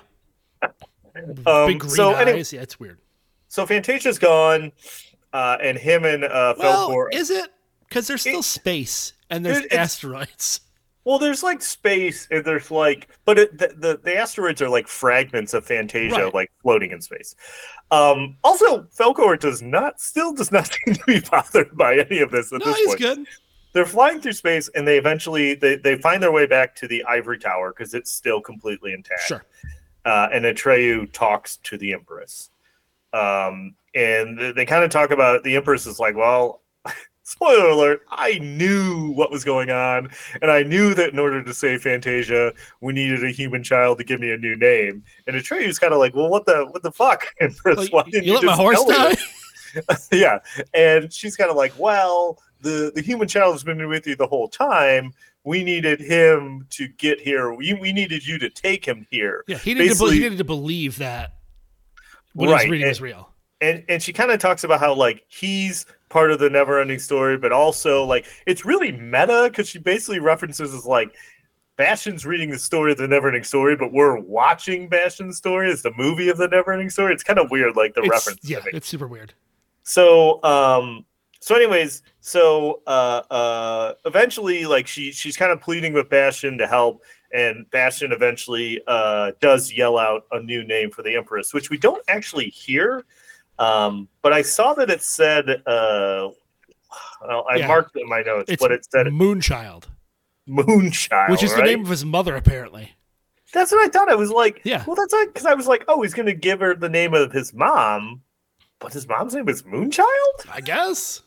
Um, big green so eyes. anyway, Yeah, it's weird. so Fantasia's gone, uh, and him and uh, Well, Falkor. is it? Because there's still It- space and there's it- it's- asteroids. Well, there's like space, and there's like, but it, the, the the asteroids are like fragments of Fantasia, Right. like floating in space. Um, also, Falkor does not, still does not seem to be bothered by any of this at No, this he's point. good. They're flying through space, and they eventually they, they find their way back to the Ivory Tower because it's still completely intact. Sure. Uh, and Atreyu talks to the Empress, um, and they, they kind of talk about the Empress is like, well. Spoiler alert, I knew what was going on, and I knew that in order to save Fantasia, we needed a human child to give me a new name. And Atreyu's kind of like, well, what the what the fuck, Empress? Like, Why you didn't you let my just horse tell me die? that?" Yeah. And she's kind of like, well, the, the human child has been with you the whole time. We needed him to get here. We, we needed you to take him here. Yeah, he needed, to, be- Basically- he needed to believe that what Right, he was reading and- was real. and and she kind of talks about how like he's part of the never ending story, but also like it's really meta because she basically references as like Bastion's reading the story of the never ending story, but we're watching Bastion's story as the movie of the never ending story. It's kind of weird, like the It's- reference. yeah, to me. it's super weird. So um so anyways, so uh uh eventually like she she's kind of pleading with Bastion to help, and Bastion eventually uh does yell out a new name for the Empress, which we don't actually hear. Um but I saw that it said uh well, I Yeah. marked it in my notes, It's but it said Moonchild, Moonchild, which is the right? name of his mother, apparently. That's what I thought. I was like, Yeah. well, that's like because I was like, oh, he's gonna give her the name of his mom, but his mom's name is Moonchild. I guess.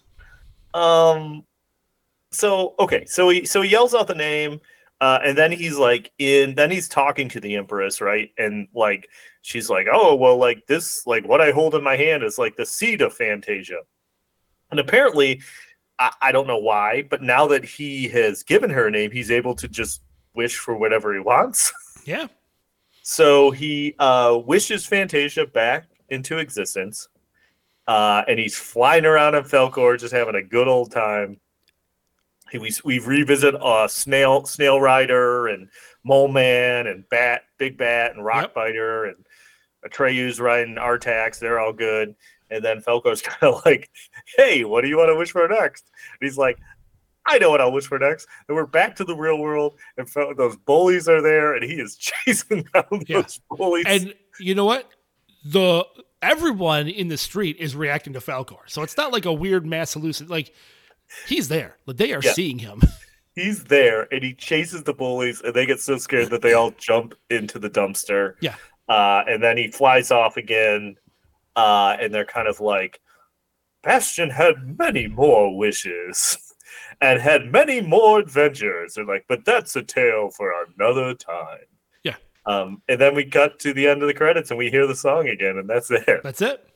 Um. So okay, so he so he yells out the name, uh, and then he's like in. Then he's talking to the Empress, right? And like she's like, oh well, like this, like what I hold in my hand is like the seed of Fantasia, and apparently, I, I don't know why, but now that he has given her a name, he's able to just wish for whatever he wants. Yeah. So he uh, wishes Fantasia back into existence, uh, and he's flying around in Falkor, just having a good old time. He, we we revisit uh, Snail Snail Rider and Mole Man and Bat Big Bat and Rockbiter and Atreyu's riding Artax. They're all good, and then Falkor's kind of like, "Hey, what do you want to wish for next?" And he's like, I know what I'll wish for next. And we're back to the real world, and Fel- those bullies are there, and he is chasing down Yeah. those bullies. And you know what? The everyone in the street is reacting to Falkor, so it's not like a weird mass hallucination. Like he's there. Like, they are Yeah. seeing him. He's there, and he chases the bullies, and they get so scared that they all jump into the dumpster. Yeah. Uh, and then he flies off again, uh, and they're kind of like, Bastion had many more wishes and had many more adventures. They're like, but that's a tale for another time. Yeah. Um, and then we cut to the end of the credits, and we hear the song again, and that's there. That's it.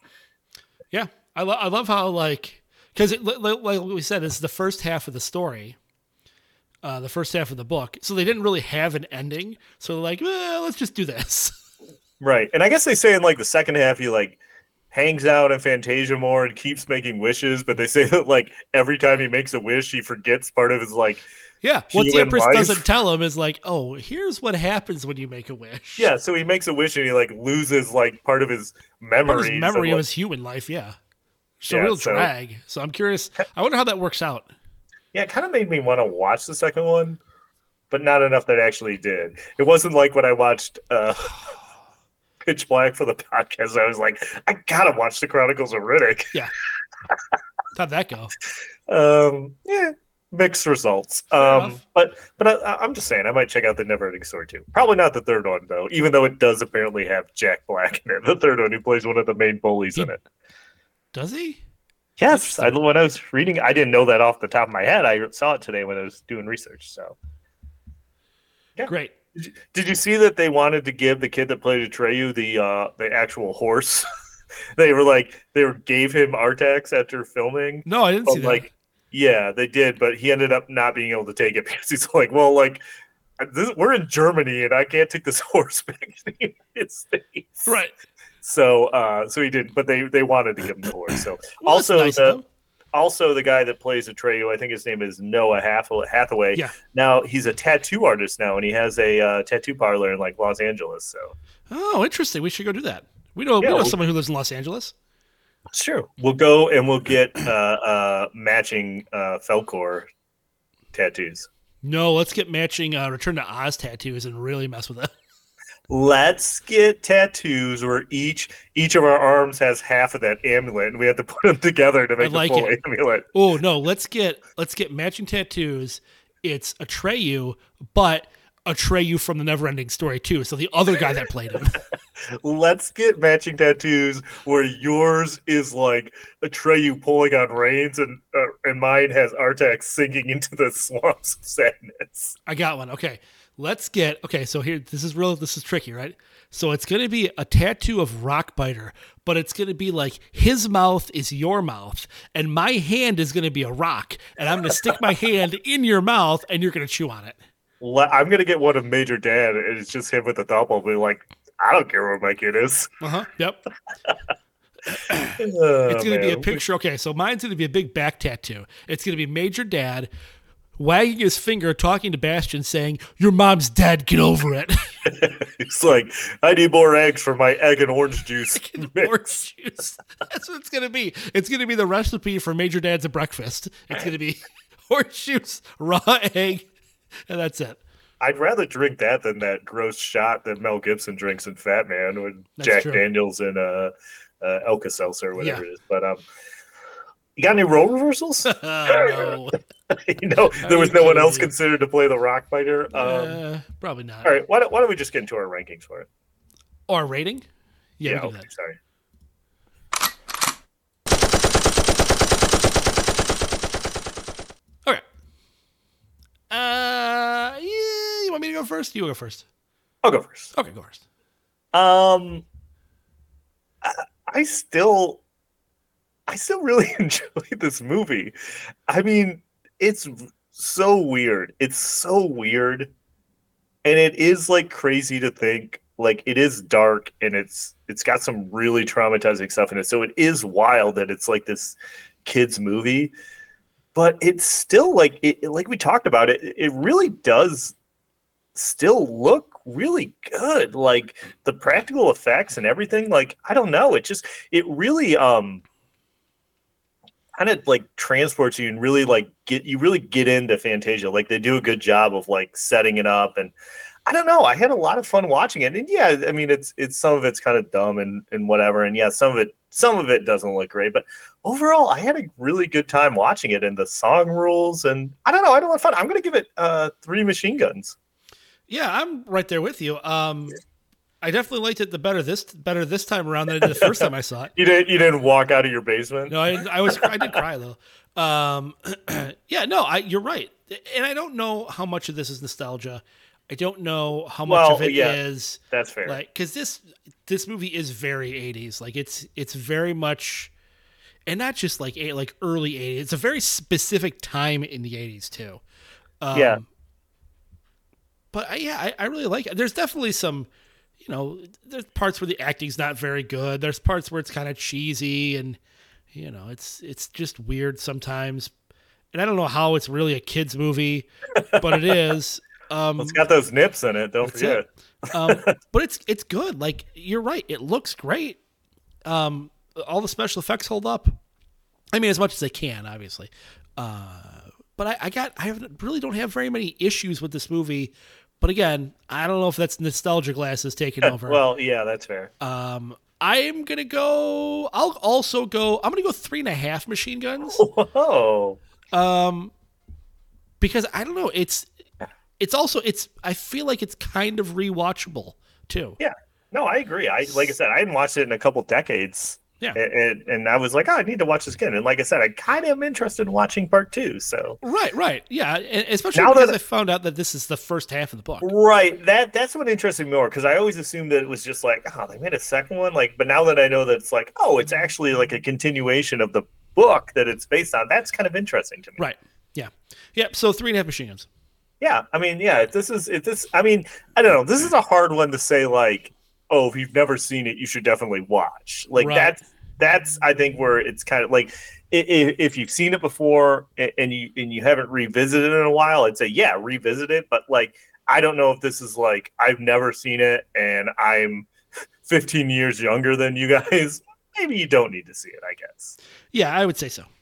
Yeah, I love I love how like because like, like we said, it's the first half of the story, uh, the first half of the book. So they didn't really have an ending. So they're like, well, let's just do this. Right. And I guess they say in like the second half, he like hangs out in Fantasia more and keeps making wishes, but they say that like every time he makes a wish, he forgets part of his like yeah. What the human Empress life. doesn't tell him is like, oh, here's what happens when you make a wish. Yeah, so he makes a wish and he like loses like part of his memories. Part of his memory of, of like, his human life, yeah. So Yeah, real so- drag. So I'm curious. I wonder how that works out. Yeah, it kind of made me want to watch the second one, but not enough that I actually did. It wasn't like when I watched uh, Pitch Black for the podcast. I was like, I gotta watch the Chronicles of Riddick. Yeah. How'd that go? Um, yeah, mixed results. Fair Um, enough. but but I, I'm just saying, I might check out the Neverending Story too. Probably not the third one though, even though it does apparently have Jack Black in it. The third one, who plays one of the main bullies in it. Does he? Yes, I, when I was reading, I didn't know that off the top of my head. I saw it today when I was doing research. So, yeah. Great. Did you, did you see that they wanted to give the kid that played Atreyu the uh, the actual horse? They were like they were gave him Artax after filming. No, I didn't But see that. like, yeah, they did, but he ended up not being able to take it because he's like, well, like, this, we're in Germany and I can't take this horse back to the United States. Right. So, uh, so he didn't, but they they wanted to give him the horse. So, Well, that's also nice of the them. also the guy that plays Atreyu, I think his name is Noah Hathaway. Hathaway. Yeah. Now he's a tattoo artist now, and he has a uh, tattoo parlor in like Los Angeles. So, Oh, interesting. We should go do that. We know Yeah, we know we'll- someone who lives in Los Angeles. sure, we'll go and we'll get uh, uh, matching uh, Felcor tattoos. No, let's get matching uh, Return to Oz tattoos and really mess with it. Let's get tattoos where each each of our arms has half of that amulet, and we have to put them together to make like the full it. amulet. Oh no, let's get let's get matching tattoos. It's Atreyu, but Atreyu from the Neverending Story too. So the other guy that played him. Let's get matching tattoos where yours is like Atreyu pulling on reins, and uh, and mine has Artax sinking into the swamps of sadness. I got one. Okay. Let's get okay, so here this is real this is tricky, right? So it's gonna be a tattoo of Rockbiter, but it's gonna be like his mouth is your mouth, and my hand is gonna be a rock, and I'm gonna stick my hand in your mouth and you're gonna chew on it. Le- I'm gonna get one of Major Dad, and it's just him with the thumb. I'll be like, I don't care where my kid is. Uh-huh. Yep. Oh, It's gonna be a man. picture. Okay, so mine's gonna be a big back tattoo. It's gonna be Major Dad wagging his finger, talking to Bastion, saying, "Your mom's dead. Get over it." It's like, I need more eggs for my egg and orange juice. mix. Orange juice. That's what it's gonna be. It's gonna be the recipe for Major Dad's breakfast. It's gonna be orange juice, raw egg, and that's it. I'd rather drink that than that gross shot that Mel Gibson drinks in Fat Man with That's Jack true. Daniels and uh, uh, Alka-Seltzer or whatever Yeah. it is. But um, you got any role reversals? Oh, no. you know, there was Are no you one else kidding me? considered to play the rock fighter. Um, Uh, probably not. all right, why don't, why don't we just get into our rankings for it? Or rating? Yeah, we can do okay, that. sorry. Okay. Uh, yeah, you want me to go first? You go first. I'll go first. Okay, go first. Um, I, I still, I still really enjoy this movie. I mean, it's so weird. It's so weird, and it is like crazy to think. Like, it is dark, and it's it's got some really traumatizing stuff in it. So it is wild that it's like this kids movie, but it's still like it. Like we talked about it, it really does still look really good. Like the practical effects and everything. Like, I don't know. It just it really um kind of like transports you and really like get you really get into Fantasia. Like they do a good job of like setting it up, and I don't know. I had a lot of fun watching it. And yeah, I mean it's it's some of it's kind of dumb and and whatever. And yeah, some of it some of it doesn't look great, but overall I had a really good time watching it, and the song rules, and I don't know, I had a lot of fun. I'm gonna give it uh three machine guns. Yeah, I'm right there with you. Um, I definitely liked it the better this better this time around than I did the first time I saw it. You didn't you didn't walk out of your basement? No, I, I was I did cry though. Um, yeah, no, I you're right, and I don't know how much of this is nostalgia. I don't know how much Well, of it yeah, is that's fair. like because this this movie is very eighties. Like it's it's very much, and not just like eight, like early eighties. It's a very specific time in the eighties too. Um, Yeah. But I, yeah, I, I really like it. There's definitely some, you know, there's parts where the acting's not very good. There's parts where it's kind of cheesy, and you know, it's it's just weird sometimes. And I don't know how it's really a kids movie, but it is. Um, Well, it's got those nips in it. Don't That's forget. it. Um, but it's it's good. Like, you're right. It looks great. Um, all the special effects hold up. I mean, as much as they can, obviously. Uh, but I, I got I haven't, really don't have very many issues with this movie. But again, I don't know if that's nostalgia glasses taking over. Well, yeah, that's fair. Um, I'm gonna go. I'll also go. I'm gonna go three and a half machine guns. Whoa. Um, because I don't know. It's it's also it's. I feel like it's kind of rewatchable too. Yeah. No, I agree. I like I said, I hadn't watched it in a couple decades. Yeah. And, and I was like, oh, I need to watch this again. And like I said, I kind of am interested in watching part two. So Right, right, yeah, and especially Now because that- I found out that this is the first half of the book. right, that that's what interested me more because I always assumed that it was just like, oh, they made a second one. Like, but now that I know that it's like, oh, it's actually like a continuation of the book that it's based on. That's kind of interesting to me. Right. Yeah. Yeah. So three and a half machine guns. Yeah, I mean, yeah, if this is if this. I mean, I don't know. This is a hard one to say. Like, oh, if you've never seen it, you should definitely watch. Like Right. that's that's I think where it's kind of like if, if you've seen it before and you and you haven't revisited it in a while, I'd say yeah, revisit it. But like, I don't know if this is like I've never seen it and I'm fifteen years younger than you guys. Maybe you don't need to see it. I guess. Yeah, I would say so.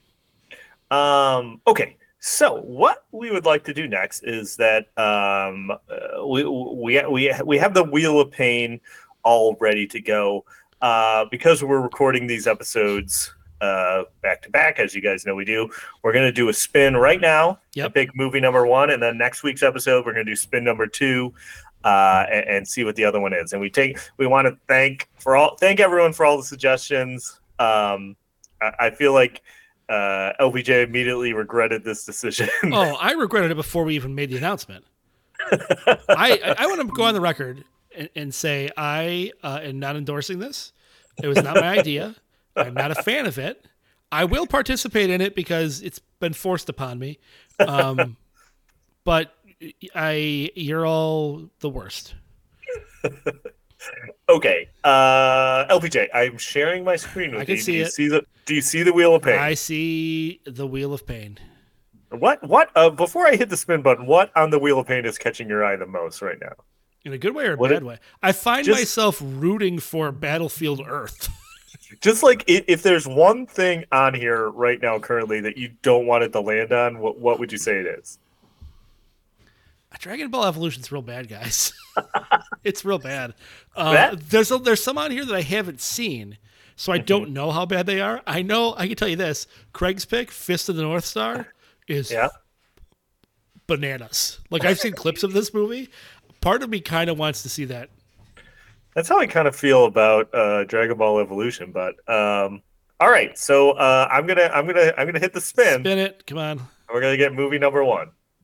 Um, okay, so what we would like to do next is that um, uh, we, we we we have the Wheel of Pain all ready to go uh, because we're recording these episodes uh, back to back, as you guys know we do. We're going to do a spin right now. Yep. Pick movie number one, and then next week's episode we're going to do spin number two. Uh, and, and see what the other one is, and we take. We want to thank for all thank everyone for all the suggestions. Um, I, I feel like uh, L B J immediately regretted this decision. Oh, I regretted it before we even made the announcement. I, I I want to go on the record and, and say I uh, am not endorsing this. It was not my idea. I'm not a fan of it. I will participate in it because it's been forced upon me. Um, but I, you're all the worst. Okay, uh, L P J, I'm sharing my screen with I can you. see do you it. see the Do you see the Wheel of Pain? I see the Wheel of Pain. What? What? Uh, before I hit the spin button, what on the Wheel of Pain is catching your eye the most right now? In a good way or a What bad it- way? I find just- myself rooting for Battlefield Earth. Just like i- if there's one thing on here right now currently that you don't want it to land on, what what would you say it is? Dragon Ball Evolution's real bad, guys. It's real bad. Uh, That- there's a, there's some on here that I haven't seen, so I don't know how bad they are. I know I can tell you this: Craig's pick, Fist of the North Star, is Yeah. bananas. Like, I've seen clips of this movie. Part of me kind of wants to see that. That's how I kind of feel about uh, Dragon Ball Evolution. But um, all right, so uh, I'm gonna I'm gonna I'm gonna hit the spin. Spin it, come on. We're gonna get movie number one.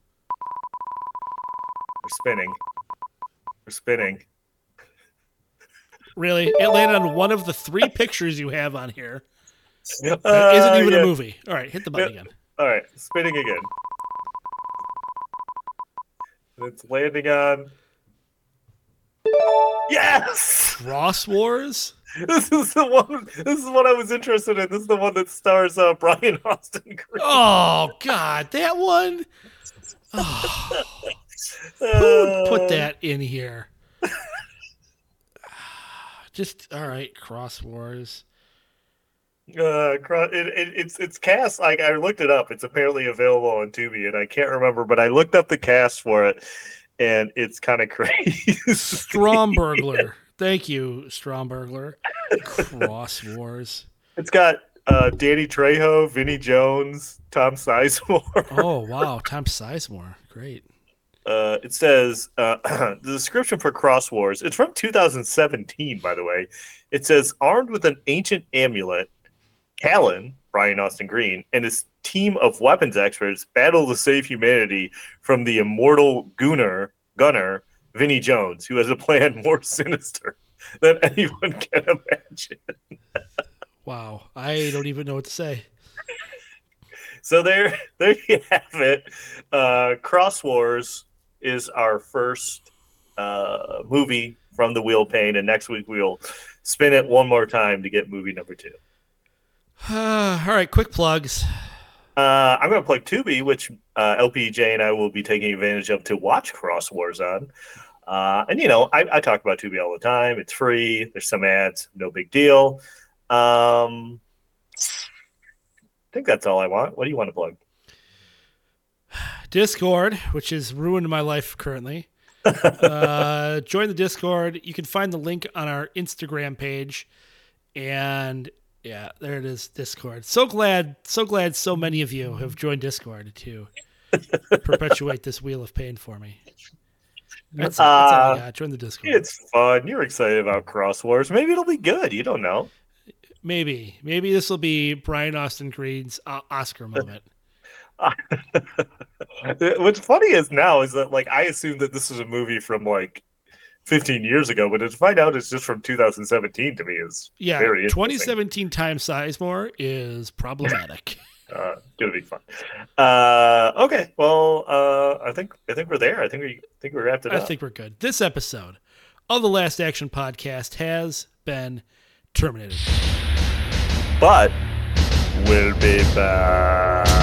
We're spinning. We're spinning. Really, it landed on one of the three pictures you have on here. Uh, That isn't even yeah. a movie. All right, hit the button Yeah. again. All right, spinning again. And it's landing on. Yes, Cross Wars. this is the one. This is what I was interested in. This is the one that stars uh, Brian Austin Green. Oh God, that one. Oh, who would put that in here? Just all right, Cross Wars. Uh, cro- it, it, it's it's cast. Like I looked it up. It's apparently available on Tubi, and I can't remember, but I looked up the cast for it, and it's kind of crazy. Strombergler. Thank you, Strombergler. Cross Wars. It's got uh, Danny Trejo, Vinnie Jones, Tom Sizemore. Oh wow, Tom Sizemore. Great. Uh, it says uh, the description for Cross Wars. It's from two thousand seventeen, by the way. It says armed with an ancient amulet, Callan, Brian Austin Green, and his team of weapons experts battle to save humanity from the immortal Gunner, Gunner, Vinnie Jones, who has a plan more sinister than anyone can imagine. Wow, I don't even know what to say. So there, there you have it. Uh, Cross Wars is our first uh, movie from the Wheel of Pain, and next week we'll spin it one more time to get movie number two. All right, quick plugs. Uh, I'm going to plug Tubi, which uh, L P J and I will be taking advantage of to watch Cross Wars on. Uh, and, you know, I, I talk about Tubi all the time. It's free. There's some ads. No big deal. Um, I think that's all I want. What do you want to plug? Discord, which has ruined my life currently. uh, join the Discord. You can find the link on our Instagram page. And, yeah, there it is, Discord. So glad, so glad so many of you have joined Discord to perpetuate this Wheel of Pain for me. That's, that's all I got. Join the Discord. It's fun. You're excited about Cross Wars. Maybe it'll be good. You don't know. Maybe. Maybe this will be Brian Austin Green's uh, Oscar moment. What's funny is now is that, like, I assumed that this was a movie from, like, fifteen years ago, but to find out it's just from two thousand seventeen to me is yeah, very interesting. twenty seventeen Time Sizemore is problematic. Uh, gonna be fun. Uh, okay, well, uh, I think I think we're there. I think we I think we wrapped it I up. I think we're good. This episode of the Last Action Podcast has been terminated. But we'll be back.